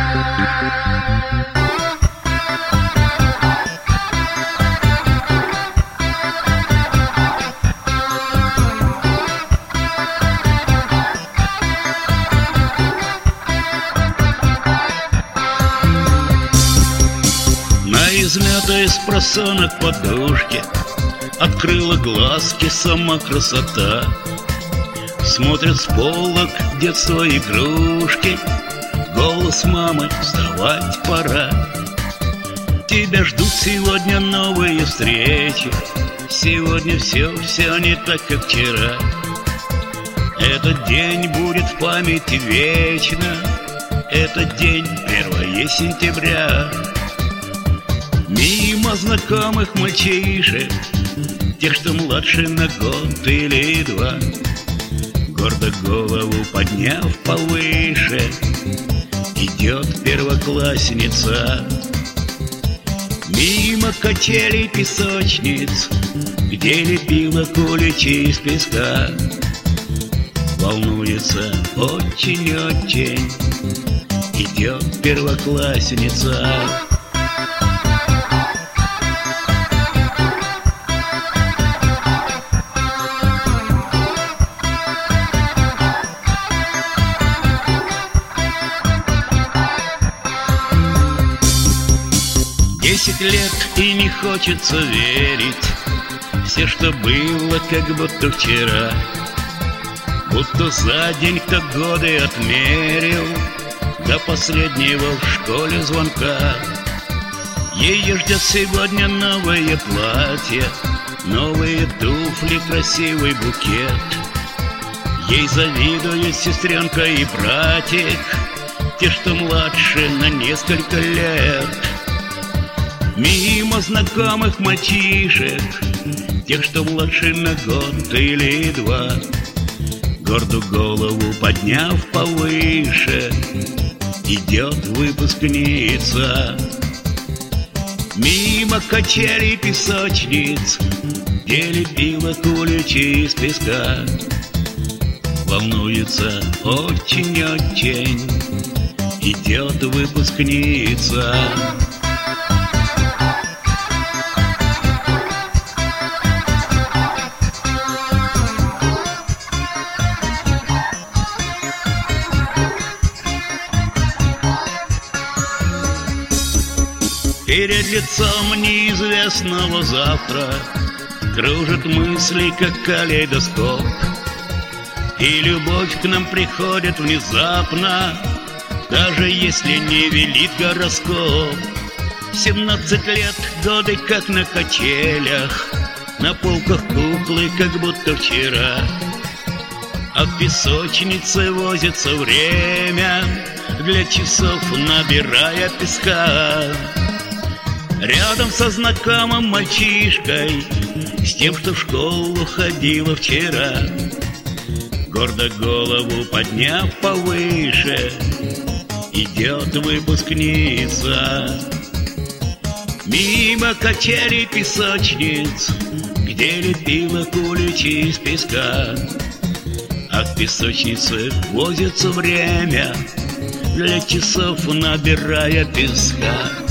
Измятая с просонок подушки открыла глазки сама красота. Смотрят с полок детства игрушки, голос мамы: вставать пора. Тебя ждут сегодня новые встречи, сегодня все не так, как вчера. Этот день будет в памяти вечно, этот день 1 сентября. Мимо знакомых мальчишек, тех, что младше на год или 2, гордо голову подняв повыше, идет первоклассница. Мимо качелей песочниц, где лепила куличи из песка, волнуется очень-очень, идет первоклассница. Десять лет и не хочется верить, все, что было, как будто вчера, будто за день кто годы отмерил до последнего в школе звонка. Ее ждет сегодня новое платье, новые туфли, красивый букет. Ей завидуют сестренка и братик, те, что младше на несколько лет. Мимо знакомых мальчишек, тех, что младше на год или 2, гордо голову подняв повыше, идет выпускница. Мимо качелей песочниц, где лепила куличи из песка, волнуется очень-очень, идет выпускница. Перед лицом неизвестного завтра кружат мысли, как калейдоскоп, и любовь к нам приходит внезапно, даже если не велит гороскоп. 17 лет, годы как на качелях, на полках куклы, как будто вчера, а в песочнице возится время, для часов набирая песка. Рядом со знакомым мальчишкой, с тем, что в школу ходила вчера, гордо голову подняв повыше, идет выпускница. Мимо качелей песочниц, где лепила куличи из песка, а в песочнице возится время, для часов набирая песка.